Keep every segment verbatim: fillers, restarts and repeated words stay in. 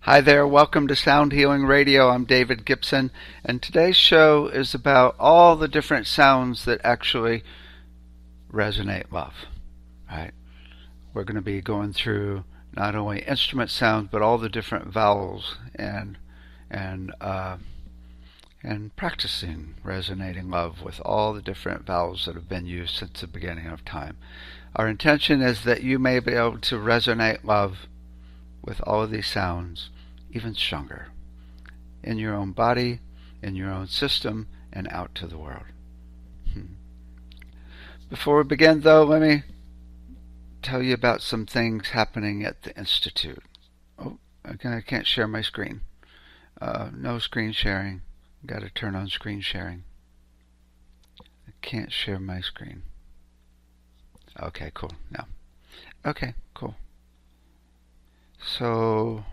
Hi there, welcome to Sound Healing Radio. I'm David Gibson, and today's show is about all the different sounds that actually resonate love. Right? We're going to be going through not only instrument sounds, but all the different vowels and and uh, and practicing resonating love with all the different vowels that have been used since the beginning of time. Our intention is that you may be able to resonate love with all of these sounds even stronger in your own body, in your own system, and out to the world. Hmm. Before we begin, though, let me tell you about some things happening at the Institute. Oh, again, I can't share my screen. Uh, no screen sharing. Got to turn on screen sharing. I can't share my screen. Okay, cool. No. Okay, cool. So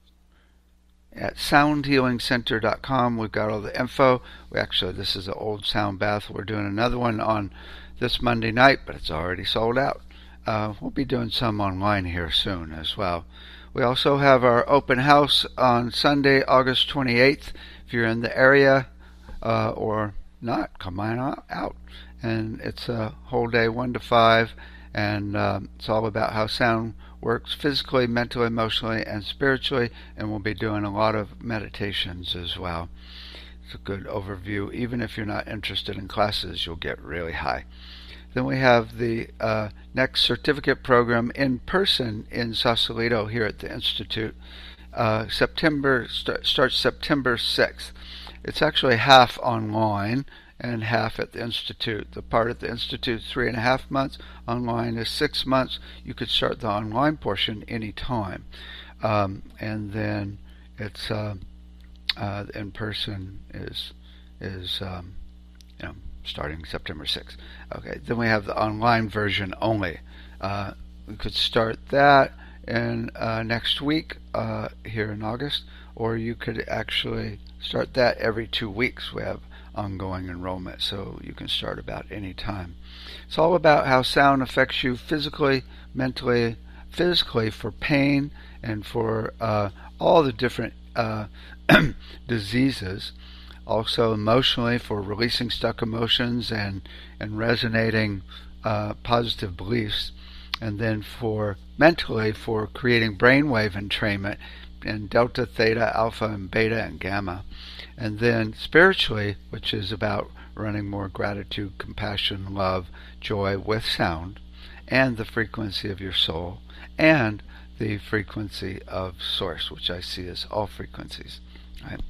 at sound healing center dot com we've got all the info. We actually, this is an old sound bath. We're doing another one on this Monday night, but it's already sold out. Uh, we'll be doing some online here soon as well. We also have our open house on Sunday, August twenty-eighth. If you're in the area uh, or not, come on out. And it's a whole day, one to five, and um, it's all about how sound works physically, mentally, emotionally, and spiritually, and we'll be doing a lot of meditations as well. It's a good overview. Even if you're not interested in classes, you'll get really high. Then we have the uh, next certificate program in person in Sausalito here at the Institute. Uh, September st- starts September sixth. It's actually half online and half at the Institute. The part at the Institute is three and a half months. Online is six months. You could start the online portion any time. Um, and then it's uh, uh, in person is is um, you know starting September sixth. Okay. Then we have the online version only. Uh, we could start that in uh, next week uh, here in August, or you could actually start that every two weeks. We have ongoing enrollment, so you can start about any time. It's all about how sound affects you physically, mentally, physically for pain and for uh, all the different uh, diseases. Also emotionally for releasing stuck emotions and, and resonating uh, positive beliefs. And then for mentally for creating brainwave entrainment and delta, theta, alpha, and beta, and gamma. And then spiritually, which is about running more gratitude, compassion, love, joy with sound, and the frequency of your soul, and the frequency of source, which I see as all frequencies. Right?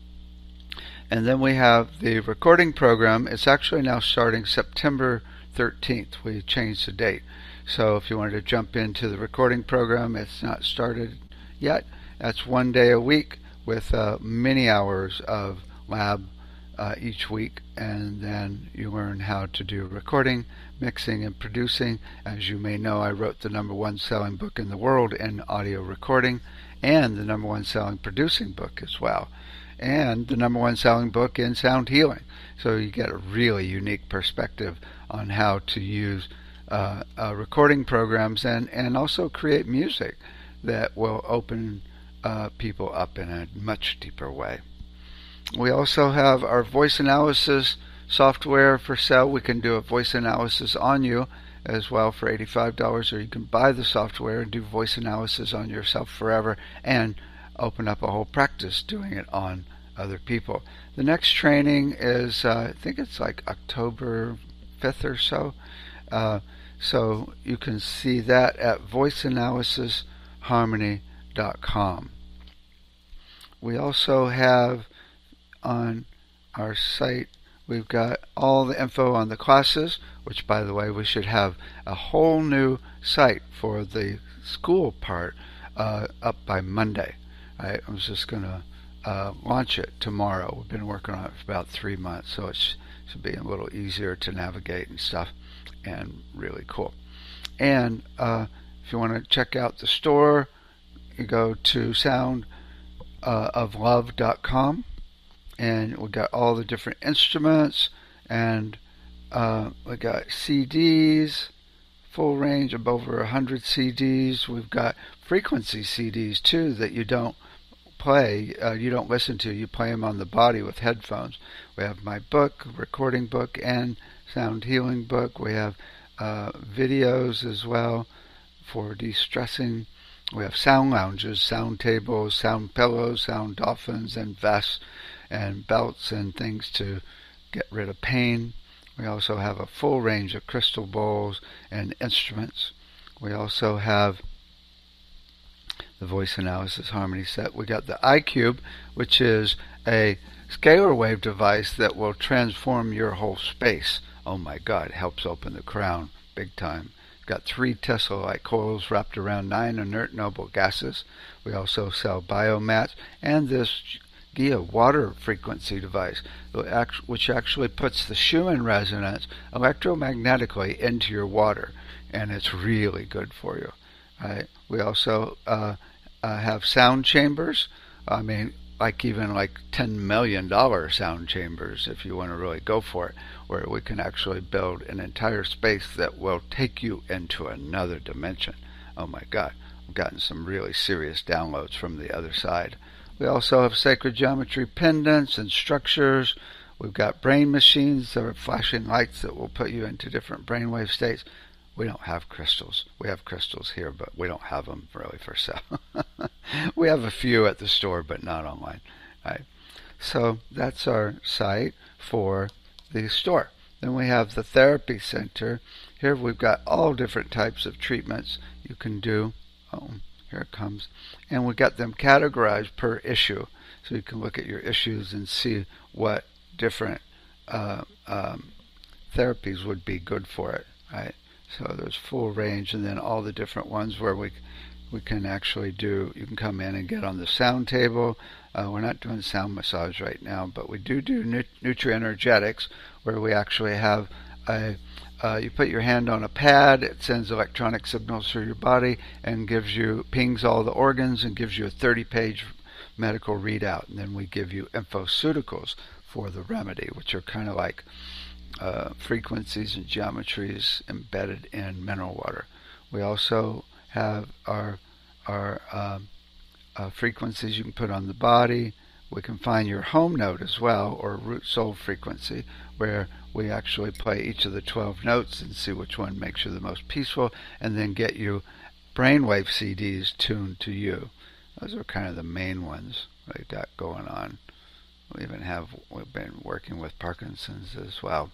And then we have the recording program. It's actually now starting September thirteenth. We changed the date. So if you wanted to jump into the recording program, it's not started yet. That's one day a week with uh, many hours of lab uh, each week, and then you learn how to do recording, mixing, and producing. As you may know, I wrote the number one selling book in the world in audio recording, and the number one selling producing book as well, and the number one selling book in sound healing. So you get a really unique perspective on how to use uh, uh, recording programs and, and also create music that will open Uh, people up in a much deeper way. We also have our voice analysis software for sale. We can do a voice analysis on you as well for eighty-five dollars, or you can buy the software and do voice analysis on yourself forever and open up a whole practice doing it on other people. The next training is, uh, I think it's like October fifth or so. Uh, so you can see that at voice analysis harmony dot com. We also have on our site, we've got all the info on the classes, which, by the way, we should have a whole new site for the school part uh, up by Monday. I was just going to uh, launch it tomorrow. We've been working on it for about three months, so it should be a little easier to navigate and stuff, and really cool. And uh, if you want to check out the store, you go to sound of love dot com, and we got all the different instruments, and uh, we got C Ds, full range of over one hundred C Ds. We've got frequency C Ds too that you don't play. Uh, you don't listen to. You play them on the body with headphones. We have my book, recording book, and sound healing book. We have uh, videos as well for de-stressing. We have sound lounges, sound tables, sound pillows, sound dolphins, and vests and belts and things to get rid of pain. We also have a full range of crystal bowls and instruments. We also have the voice analysis harmony set. We got the iCube, which is a scalar wave device that will transform your whole space. Oh my God, it helps open the crown big time. It's got three Tesla-like coils wrapped around nine inert noble gases. We also sell biomats and this Gia water frequency device, which actually puts the Schumann resonance electromagnetically into your water, and it's really good for you. Right? We also uh, uh, have sound chambers. I mean, like even like ten million dollars sound chambers, if you want to really go for it, where we can actually build an entire space that will take you into another dimension. Oh my God, I've gotten some really serious downloads from the other side. We also have sacred geometry pendants and structures. We've got brain machines that are flashing lights that will put you into different brainwave states. We don't have crystals. We have crystals here, but we don't have them really for sale. We have a few at the store, but not online. Right? So that's our site for the store. Then we have the therapy center. Here we've got all different types of treatments you can do. Oh, here it comes. And we got them categorized per issue. So you can look at your issues and see what different uh, um, therapies would be good for it. Right? So there's full range, and then all the different ones where we we can actually do, you can come in and get on the sound table. Uh, we're not doing sound massage right now, but we do do nu- nutrienergetics, where we actually have a, uh, you put your hand on a pad, it sends electronic signals through your body and gives you, pings all the organs and gives you a thirty-page medical readout. And then we give you infoceuticals for the remedy, which are kind of like Uh, frequencies and geometries embedded in mineral water. We also have our our um, uh, frequencies you can put on the body. We can find your home note as well, or root soul frequency, where we actually play each of the twelve notes and see which one makes you the most peaceful, and then get you brainwave C Ds tuned to you. Those are kind of the main ones we got going on. We even have, we've been working with Parkinson's as well.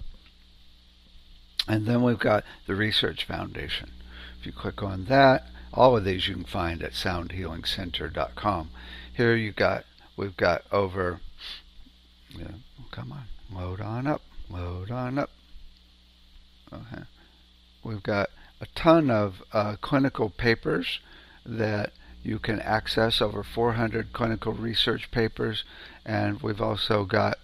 And then we've got the Research Foundation. If you click on that, all of these you can find at sound healing center dot com. Here you got, we've got over, yeah, come on, load on up, load on up. Okay. We've got a ton of uh, clinical papers that you can access, over four hundred clinical research papers, and we've also got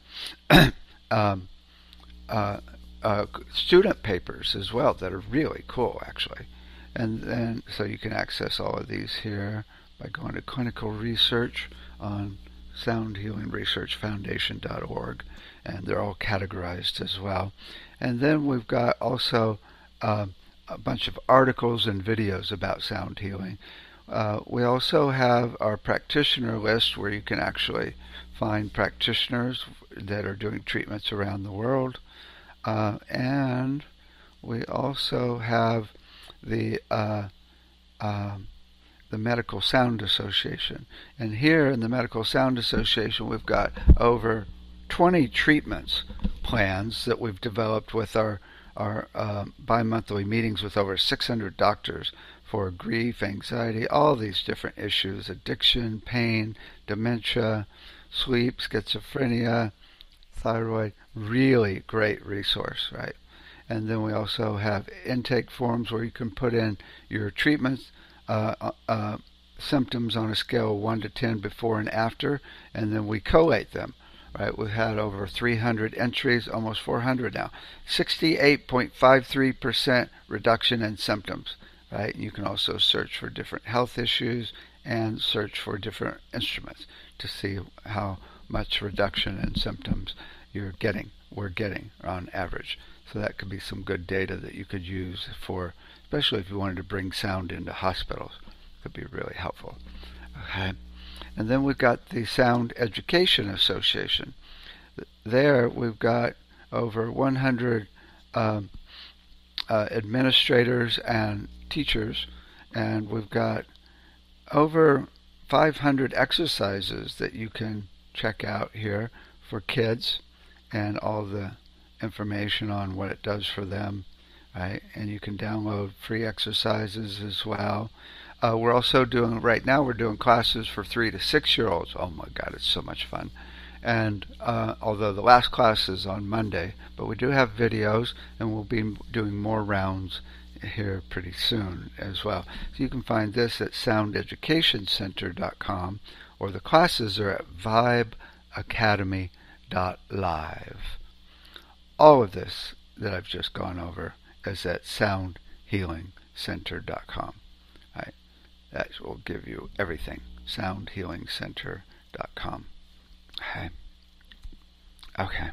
um, uh, Uh, student papers as well that are really cool, actually. And then so you can access all of these here by going to clinical research on sound healing research foundation dot org, and they're all categorized as well. And then we've got also uh, a bunch of articles and videos about sound healing. Uh, we also have our practitioner list, where you can actually find practitioners that are doing treatments around the world. Uh, and we also have the uh, uh, the Medical Sound Association. And here in the Medical Sound Association, we've got over twenty treatments plans that we've developed with our our uh, bi-monthly meetings with over six hundred doctors for grief, anxiety, all these different issues: addiction, pain, dementia, sleep, schizophrenia, thyroid. Really great resource, right? And then we also have intake forms where you can put in your treatments, uh, uh, symptoms on a scale of one to ten before and after, and then we collate them, right? We've had over three hundred entries, almost four hundred now. sixty-eight point five three percent reduction in symptoms, right? You can also search for different health issues and search for different instruments to see how much reduction in symptoms you're getting, we're getting on average. So that could be some good data that you could use for, especially if you wanted to bring sound into hospitals. It could be really helpful. Okay. And then we've got the Sound Education Association. There we've got over one hundred um, uh, administrators and teachers, and we've got over five hundred exercises that you can check out here for kids, and all the information on what it does for them, right? And you can download free exercises as well. Uh, we're also doing, right now we're doing classes for three to six year olds. Oh my God, it's so much fun. And uh, although the last class is on Monday, but we do have videos, and we'll be doing more rounds here pretty soon as well. So you can find this at sound education center dot com, or the classes are at vibe academy dot live. All of this that I've just gone over is at sound healing center dot com. Right? That will give you everything. sound healing center dot com. Okay. Okay.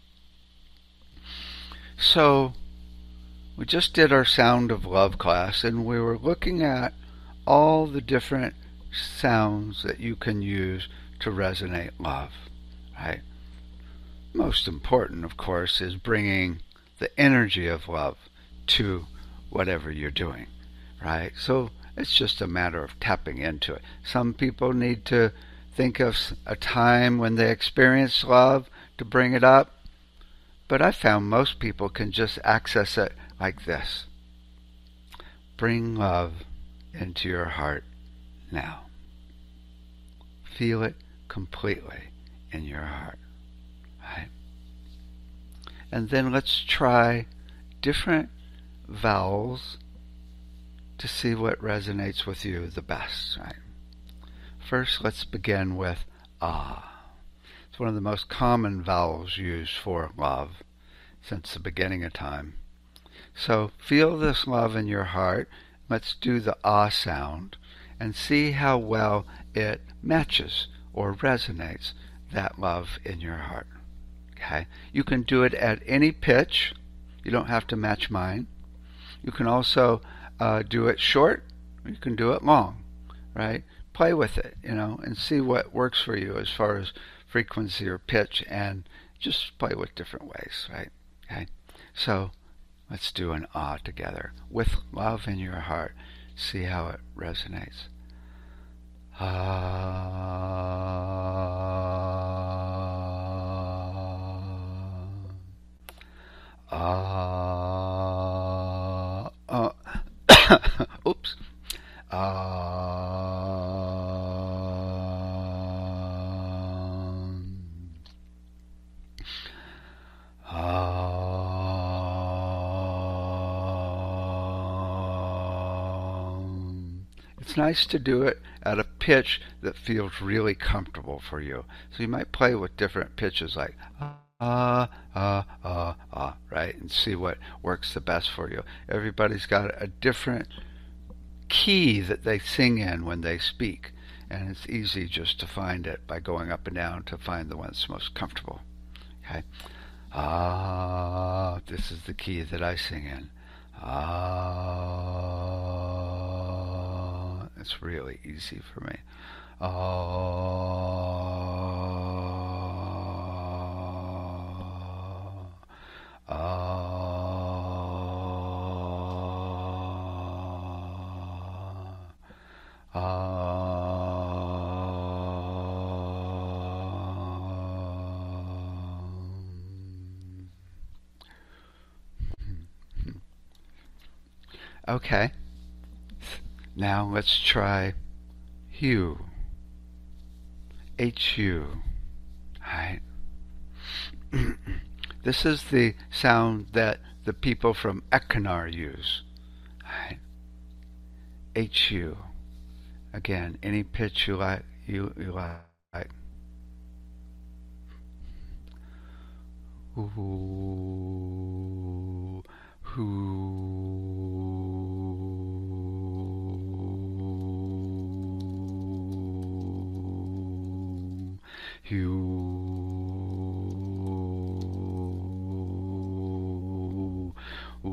So we just did our Sound of Love class, and we were looking at all the different sounds that you can use to resonate love, right? Most important, of course, is bringing the energy of love to whatever you're doing, right? So it's just a matter of tapping into it. Some people need to think of a time when they experienced love to bring it up, but I found most people can just access it like this. Bring love into your heart now. Feel it completely in your heart, right? And then let's try different vowels to see what resonates with you the best, right? First, let's begin with ah. It's one of the most common vowels used for love since the beginning of time. So feel this love in your heart. Let's do the ah sound and see how well it matches or resonates that love in your heart. Okay? You can do it at any pitch. You don't have to match mine. You can also uh, do it short, or you can do it long, right? Play with it, you know, and see what works for you as far as frequency or pitch, and just play with different ways, right? Okay? So let's do an ah together. With love in your heart, see how it resonates. Ah. Ah. Uh. Oops. Ah. It's nice to do it at a pitch that feels really comfortable for you. So you might play with different pitches like ah, ah, ah, ah, right? And see what works the best for you. Everybody's got a different key that they sing in when they speak. And it's easy just to find it by going up and down to find the one that's most comfortable. Okay? Ah, this is the key that I sing in. Ah, it's really easy for me. Ah, ah, ah. Okay, now let's try Hu. H U. Right. This is the sound that the people from Eckanar use. Right. H U. Again, any pitch you like, you, you like. Ooh, who. You, ooh,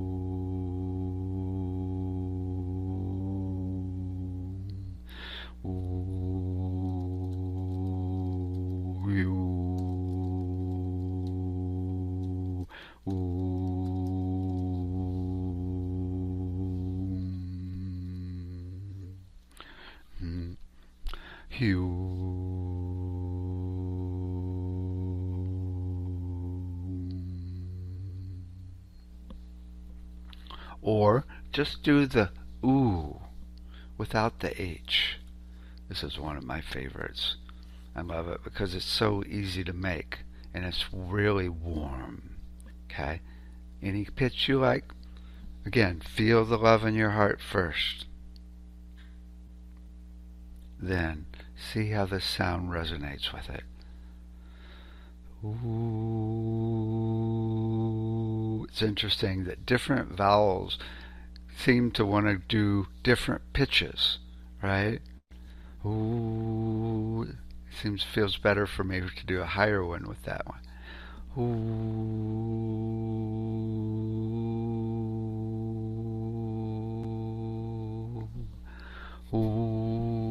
ooh, Or just do the ooh without the H. This is one of my favorites. I love it because it's so easy to make and it's really warm. Okay? Any pitch you like? Again, feel the love in your heart first. Then see how the sound resonates with it. Ooh. It's interesting that different vowels seem to want to do different pitches, right? Ooh. It seems feels better for me to do a higher one with that one. Ooh. Ooh.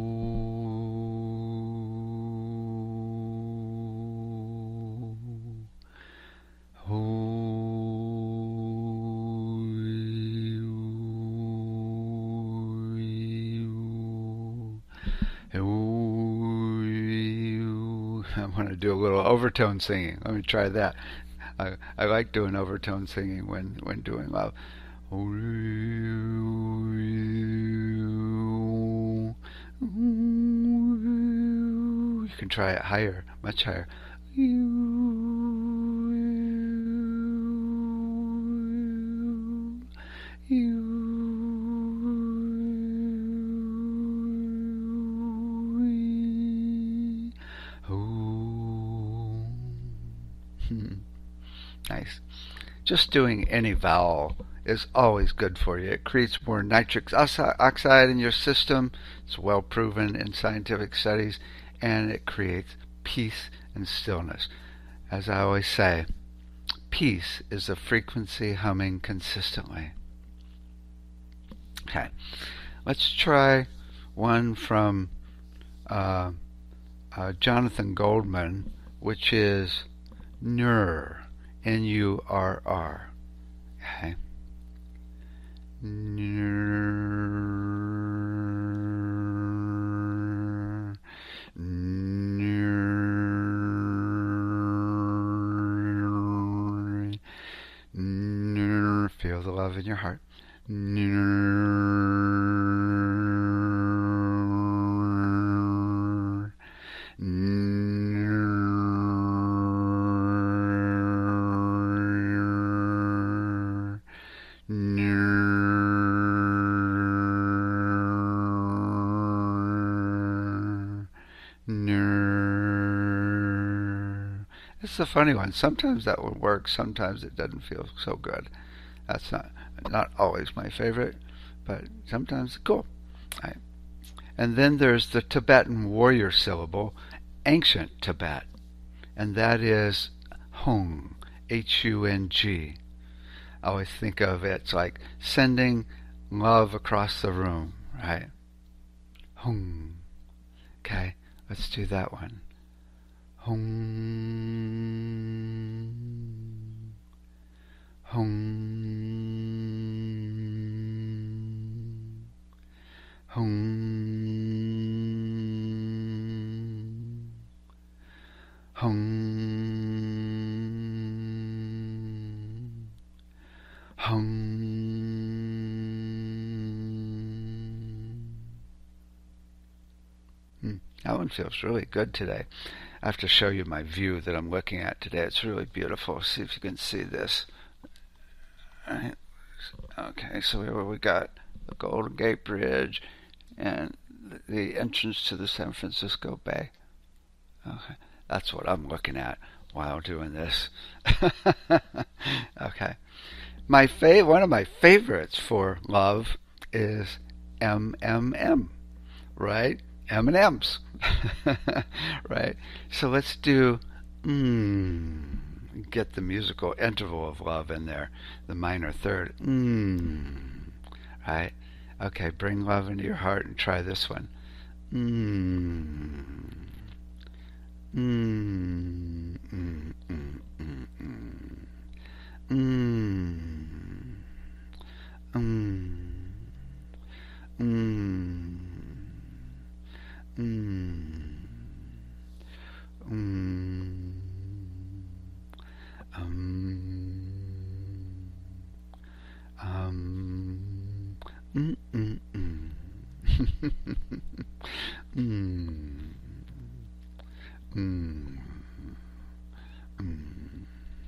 I'm going to do a little overtone singing. Let me try that. I, I like doing overtone singing when, when doing love. You can try it higher, much higher. Nice. Just doing any vowel is always good for you. It creates more nitric oxide in your system. It's well proven in scientific studies, and it creates peace and stillness. As I always say, peace is the frequency humming consistently. Okay, let's try one from uh, uh, Jonathan Goldman, which is Nur. N U R R. Okay. Nur. Nur. Nur. Feel the love in your heart. Nur. It's a funny one. Sometimes that would work. Sometimes it doesn't feel so good. That's not not always my favorite, but sometimes it's cool. Right. And then there's the Tibetan warrior syllable, ancient Tibet, and that is Hung, H U N G. I always think of it, it's like sending love across the room, right? Hung. Okay, let's do that one. Hung. Hung. Hung. Hung. Hung. Hmm. That one feels really good today. I have to show you my view that I'm looking at today. It's really beautiful. See if you can see this. All right. Okay, so here we got the Golden Gate Bridge and the entrance to the San Francisco Bay. Okay, that's what I'm looking at while doing this. Okay. My fa- one of my favorites for love is M M M, right? M and M's, right? So let's do mmm. Get the musical interval of love in there, the minor third. Mmm. Right? Okay, bring love into your heart and try this one. Mmm. Mmm. Mmm. Mmm. Mmm. Mmm. Mmm. Mmm. Mmm. Mm. Mm. Mm.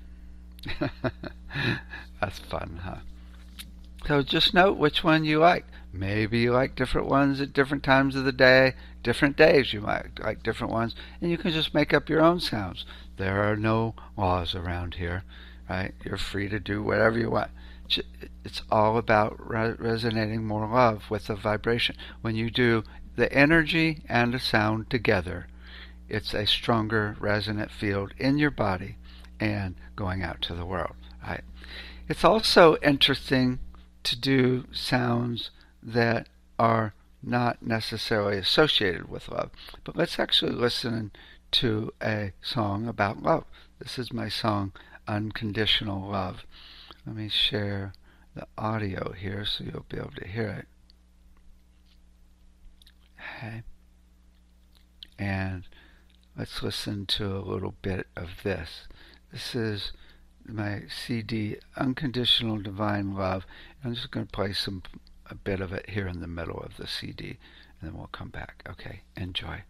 That's fun, huh? So just note which one you like. Maybe you like different ones at different times of the day. Different days you might like different ones. And you can just make up your own sounds. There are no laws around here, right? You're free to do whatever you want. It's all about re- resonating more love with the vibration. When you do the energy and the sound together, it's a stronger resonant field in your body and going out to the world, right? It's also interesting to do sounds that are not necessarily associated with love. But let's actually listen to a song about love. This is my song, Unconditional Love. Let me share the audio here so you'll be able to hear it. Okay. And let's listen to a little bit of this. This is my C D, Unconditional Divine Love. I'm just going to play some a bit of it here in the middle of the C D, and then we'll come back. Okay, enjoy.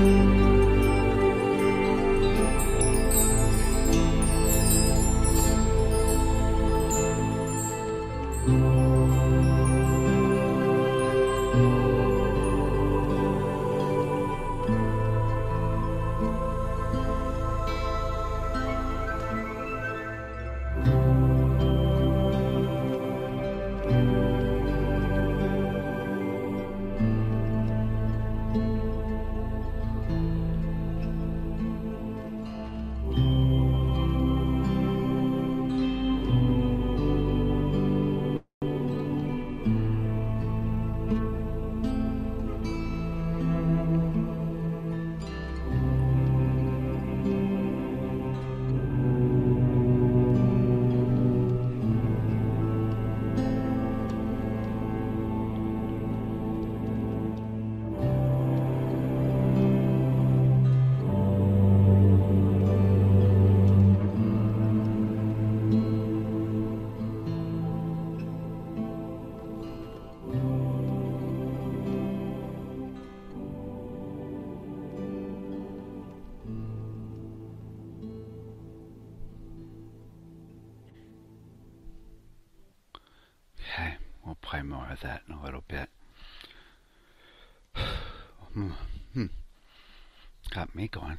Okay, we'll play more of that in a little bit. Hmm. Got me going.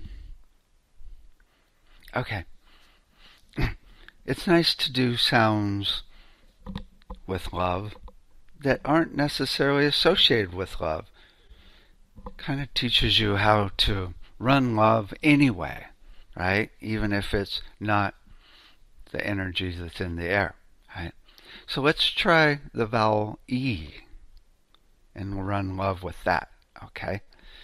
Okay. It's nice to do sounds with love that aren't necessarily associated with love. Kind of teaches you how to run love anyway, right? Even if it's not the energy that's in the air, right? So let's try the vowel E, and we'll run love with that, okay?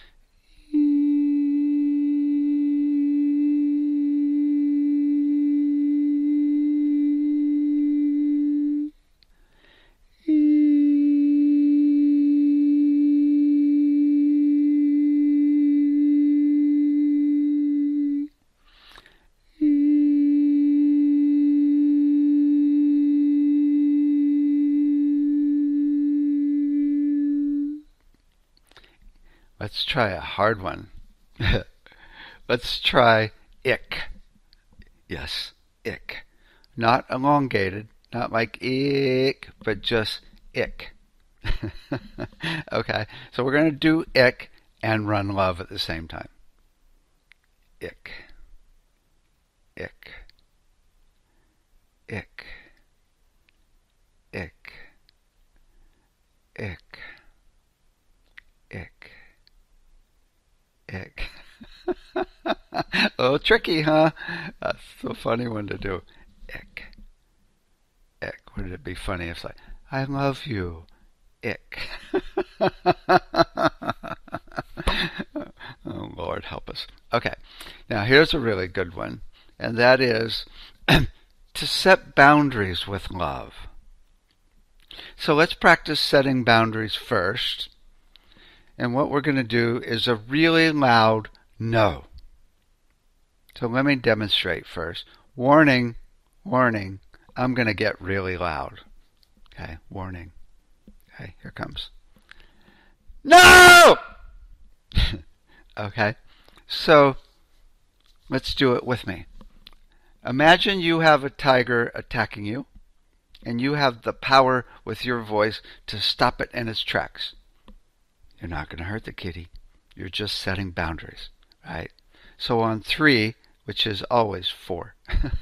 Let's try a hard one. Let's try ick. Yes, ick. Not elongated, not like ick, but just ick. Okay, so we're going to do ick and run love at the same time. Ick. Ick. Ick. Ick. Ick. Ick. Ick. A little tricky, huh? That's a funny one to do. Ick. Ick. Wouldn't it be funny if it's like, I love you. Ick. Oh, Lord, help us. Okay. Now, here's a really good one, and that is to set boundaries with love. So let's practice setting boundaries first. And what we're going to do is a really loud no. So let me demonstrate first. Warning, warning, I'm going to get really loud. Okay, warning. Okay, here comes. No! Okay, so let's do it with me. Imagine you have a tiger attacking you, and you have the power with your voice to stop it in its tracks. You're not going to hurt the kitty. You're just setting boundaries, right? So on three, which is always four,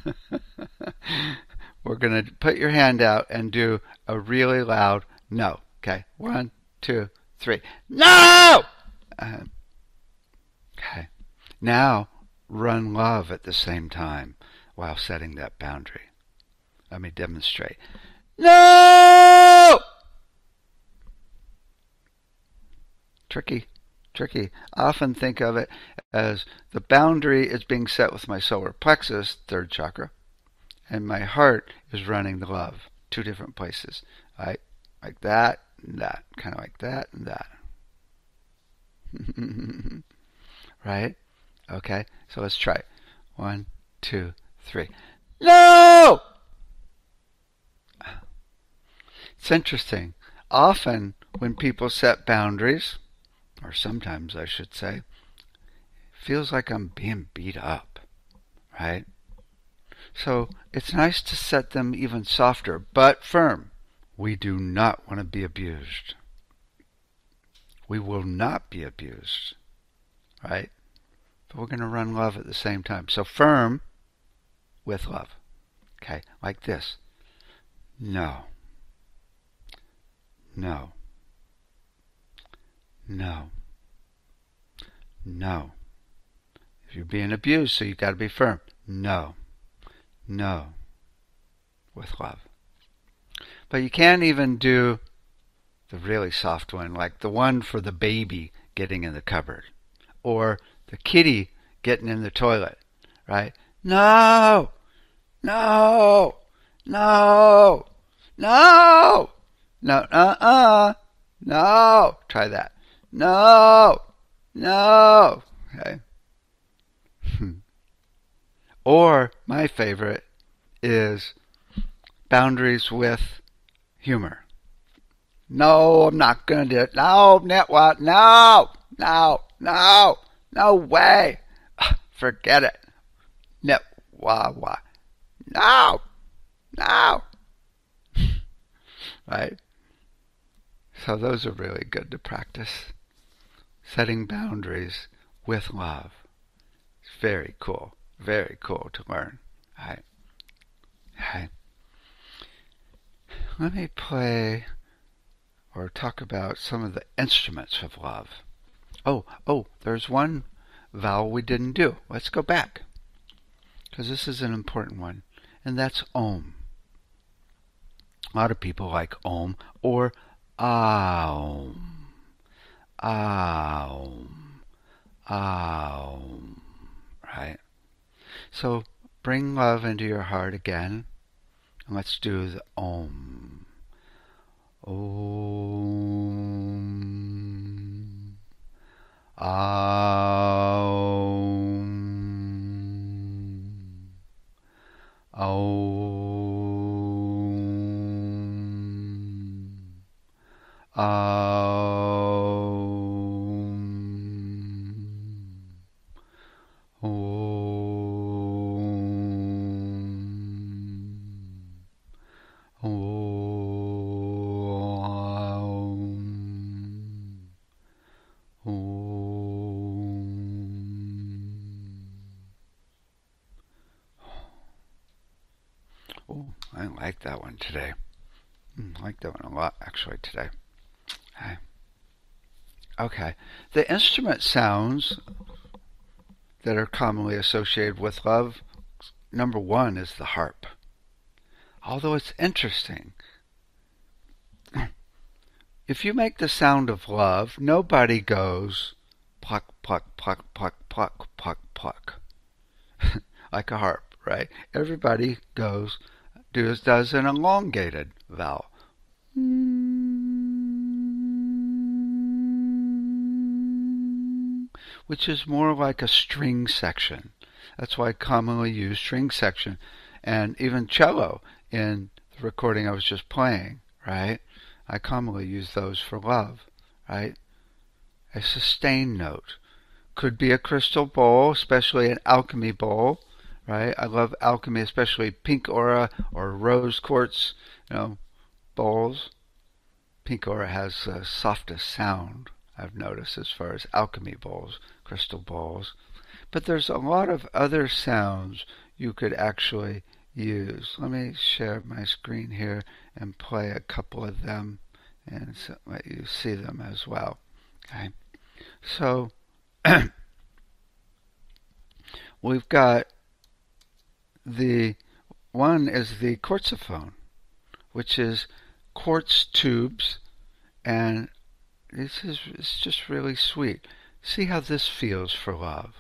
we're going to put your hand out and do a really loud no. Okay, one, two, three. No! Uh, okay. Now run love at the same time while setting that boundary. Let me demonstrate. No! Tricky, tricky. I often think of it as the boundary is being set with my solar plexus, third chakra, and my heart is running the love. Two different places, right? Like that and that, kind of like that and that. Right? Okay, so let's try it. One, two, three. No! It's interesting. Often when people set boundaries, or sometimes I should say, feels like I'm being beat up, right? So it's nice to set them even softer, but firm. We do not want to be abused. We will not be abused, right? But we're going to run love at the same time. So firm with love. Okay, like this. No. No. No. No. If you're being abused, so you've got to be firm. No. No. With love. But you can't even do the really soft one, like the one for the baby getting in the cupboard, or the kitty getting in the toilet, right? No! No! No! No! No, uh-uh! No! Try that. No! No! Okay. Or, my favorite is boundaries with humor. No, I'm not going to do it. No, net what? No, no, no, no way. Forget it. Net wah wah. No, no. Right? So those are really good to practice. Setting boundaries with love. It's very cool. Very cool to learn. Right? Right. Let me play or talk about some of the instruments of love. Oh, oh, there's one vowel we didn't do. Let's go back, because this is an important one, and that's Om. A lot of people like Om or Aum. Aum. Aum. Right? So bring love into your heart again, and let's do the Om. Om. Aum. Aum. Aum. Om. Om. Oh, I like that one today. I like that one a lot, actually, today. Okay. Okay. The instrument sounds that are commonly associated with love, number one is the harp. Although it's interesting, if you make the sound of love, nobody goes pluck, pluck, pluck, pluck, pluck, pluck, pluck, like a harp, right? Everybody goes, does, does an elongated vowel, which is more like a string section. That's why I commonly use string section, and even cello in the recording I was just playing, right? I commonly use those for love, right? A sustained note. Could be a crystal bowl, especially an alchemy bowl, right? I love alchemy, especially pink aura or rose quartz, you know, bowls. Pink aura has the softest sound, I've noticed, as far as alchemy bowls, crystal bowls. But there's a lot of other sounds you could actually use. Let me share my screen here and play a couple of them and so let you see them as well. Okay, so we've got the one is the quartzophone, which is quartz tubes, and this is it's just really sweet. See how this feels for love.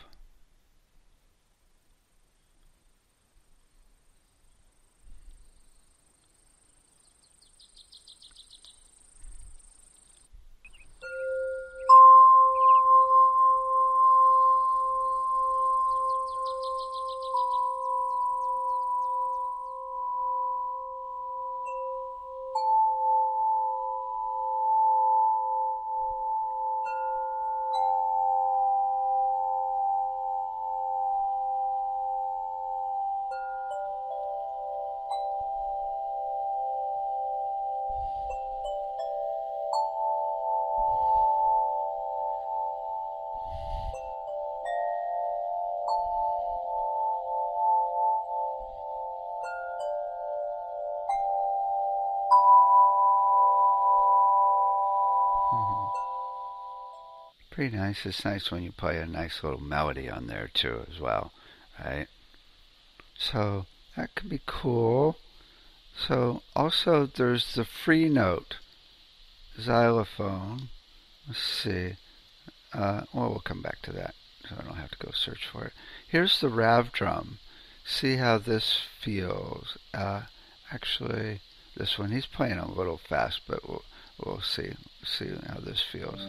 Pretty nice. It's nice when you play a nice little melody on there too as well, right? So that could be cool. So also there's the free note xylophone. Let's see. Uh, well, we'll come back to that, so I don't have to go search for it. Here's the Rav drum. See how this feels. Uh, actually, this one, he's playing a little fast, but we'll, we'll see. See how this feels.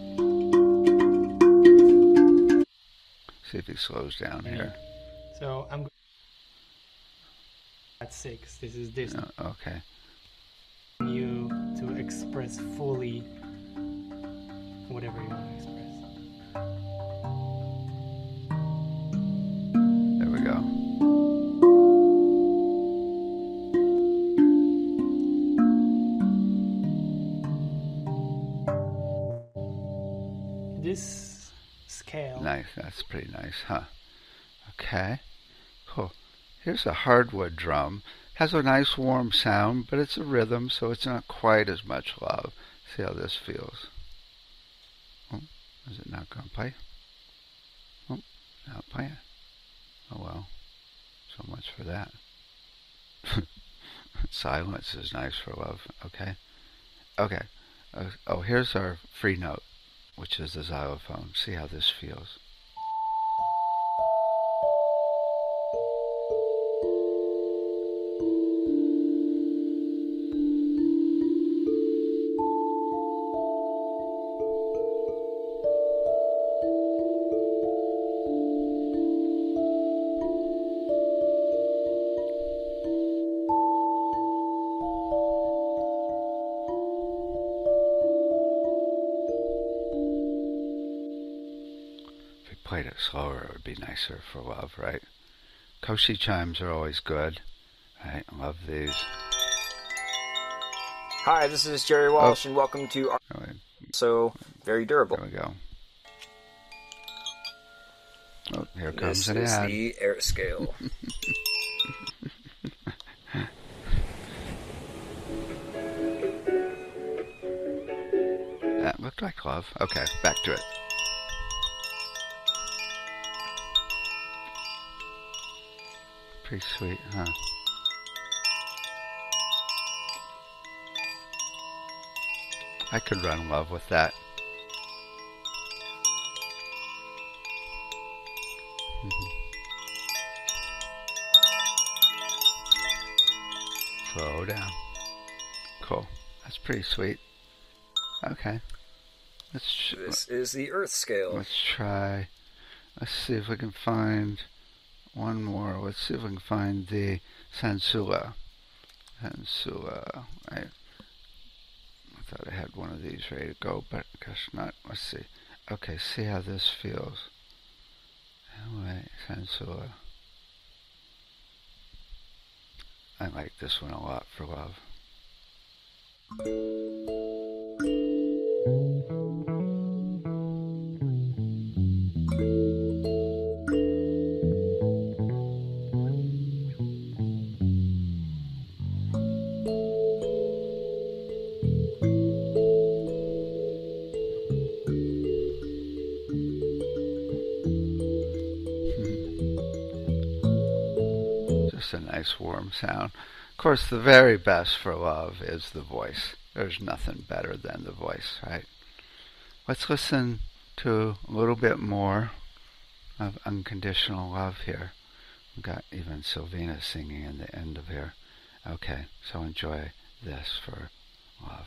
See if he slows down here. So I'm at six. This is this. Oh, okay. You to express fully whatever you want to express. There we go. This scale. Nice. That's pretty nice, huh? Okay. Cool. Here's a hardwood drum. Has a nice warm sound, but it's a rhythm, so it's not quite as much love. See how this feels. Oh, is it not going to play? Oh, not playing. Oh well. So much for that. Silence is nice for love. Okay. Okay. Uh, oh, here's our free note, which is the xylophone. See how this feels. Played it slower, it would be nicer for love, right? Koshi chimes are always good, right? I love these. Hi, this is Jerry Walsh, oh. and welcome to our Oh, so very durable. There we go. Oh, here comes this an is ad. the air scale. That looked like love. Okay, back to it. Pretty sweet, huh? I could run love with that. Mm-hmm. Slow down. Cool. That's pretty sweet. Okay. Let's tr- This is the Earth scale. Let's try. Let's see if we can find one more. Let's see if we can find the Sansula. Sansula. I, I thought I had one of these ready to go, but I guess not. Let's see. Okay, see how this feels. Anyway, Sansula. I like this one a lot for love. Just a nice warm sound. Of course, the very best for love is the voice. There's nothing better than the voice, right? Let's listen to a little bit more of Unconditional Love here. We've got even Sylvina singing in the end of here. Okay, so enjoy this for love.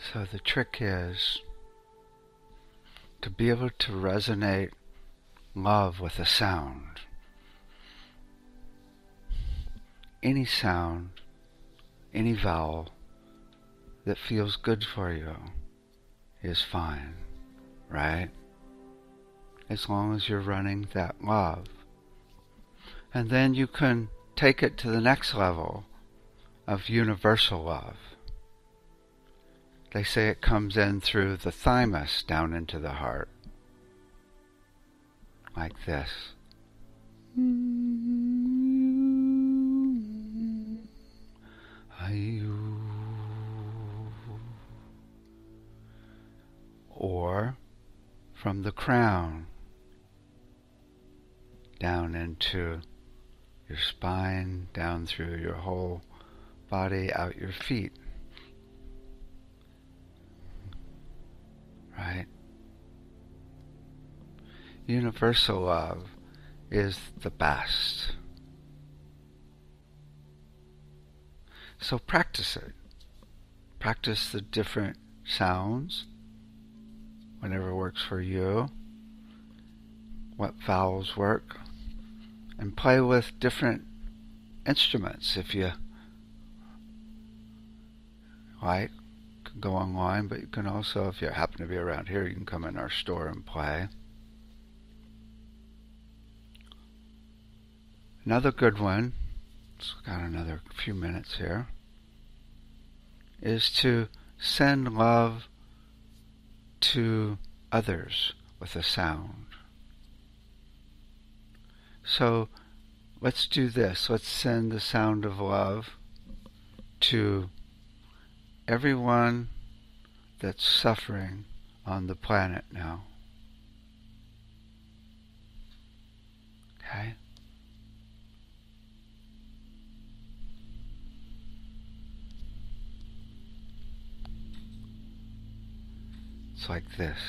So the trick is to be able to resonate love with a sound. Any sound, any vowel that feels good for you is fine, right? As long as you're running that love. And then you can take it to the next level of universal love. They say it comes in through the thymus down into the heart. Like this. Or from the crown down into your spine, down through your whole body, out your feet. Right? Universal love is the best. So practice it. Practice the different sounds, whatever works for you, what vowels work, and play with different instruments if you like. You can go online, but you can also, if you happen to be around here, you can come in our store and play. Another good one, so we've got another few minutes here, is to send love to others with a sound. So let's do this. Let's send the sound of love to everyone that's suffering on the planet now. Okay? It's like this.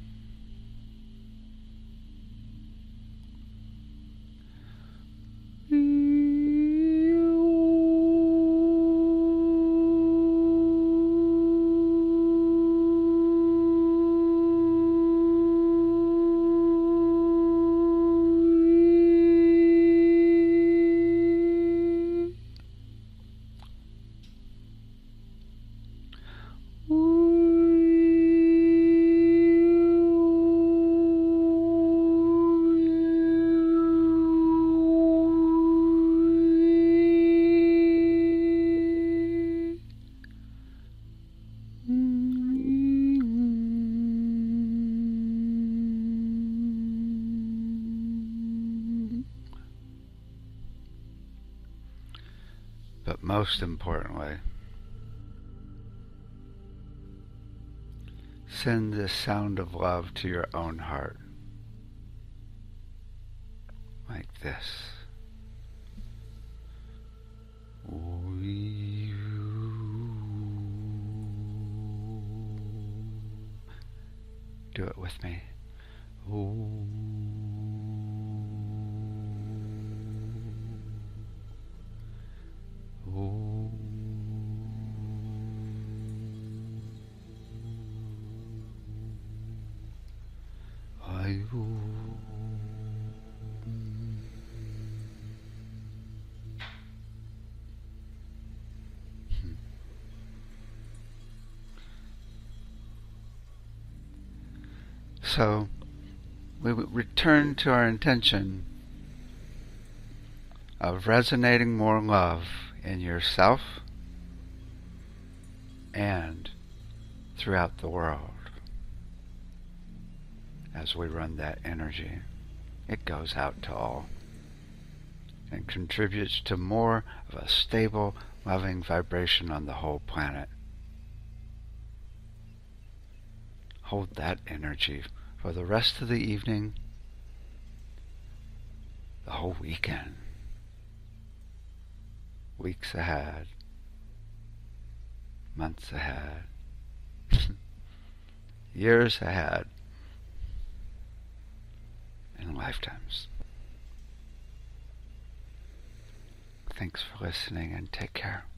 But most importantly, send this sound of love to your own heart. Like this. Do it with me. So we return to our intention of resonating more love in yourself and throughout the world. As we run that energy, it goes out to all and contributes to more of a stable, loving vibration on the whole planet. Hold that energy for the rest of the evening, the whole weekend, weeks ahead, months ahead, years ahead, and lifetimes. Thanks for listening and take care.